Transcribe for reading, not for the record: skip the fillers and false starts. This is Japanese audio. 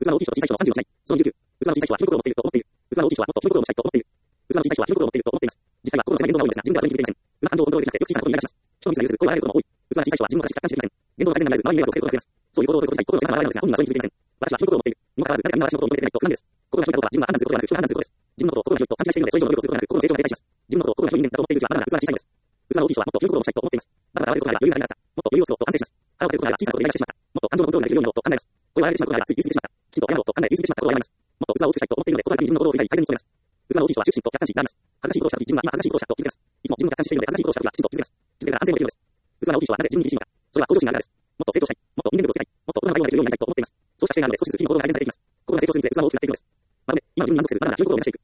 器の大きい人は小さい人の30をしない。その29、器の小さい人は広い袋を持っていると思っている。器の大きい人はもっと広い袋を持ちたいと思っている。器の小さい人は広い袋を持っていると思っています。実際は心の狭い言動が多いのですが、自分ではそれに気づいていません。今感情をコントロールできなくてよく小さなことを言い出します。人のミスが許す声を荒げることも多い。器が小さい人は自分の形しか感じていません。言動が全然ならず、周りに迷惑をかけることが増えます。そういう行動を取ること自体、心の狭さが悪いのですが、本人はそれに気づいていません。私は広い袋を持っている。にもかかわらず、誰かみんな私のことを認めていないと不安です。心が広いかどうかは自分が判断することではなく、人が判断することです。自分のことを心が広いと勘違いしているので、そういうのを努力することがなく、心の成長が停滞します。自分のことを心が広い人間だと思っているうちは、まだまだ器が小さいのです。器の大きい人はもっと広い袋を持ちたいと思っています。まだまだ割れることがあれば余裕がなくなった。もっと余裕を作ろうと反省します。腹を割れることがあれば小さなことでイライラしてしまった。もっと感情のコントロールができるようになろうと考えます。声を荒げてしまうことがあればつい言い過ぎてしまった。きちんと謝ろうと考え言い過ぎてしまったことを謝ります。もっと器を大きくしたいと思っているので、心の中に自分の行動を振り返り改善に努めます。器の大きい人は終始と客観視になります。恥ずかしいことをしたとき、自分は今恥ずかしいことをしたと気づけます。いつも自分が客観視しているので、恥ずかしいことをしたときはきちんと気づけます。気づけたら安全をできるのです。器の大きい人はなぜ自分に厳しいのか。それは向上心があるからです。もっと成長したい。もっと人間力をつけたい。もっと大人の対応ができるようになりたいと思っています。そうした姿勢があるので、少しずつ日々の行動が改善されていきます。心が成長するにつれ器も大きくなっていくのです。まるで、今の自分に満足せず、まだまだ広い心を目指していく。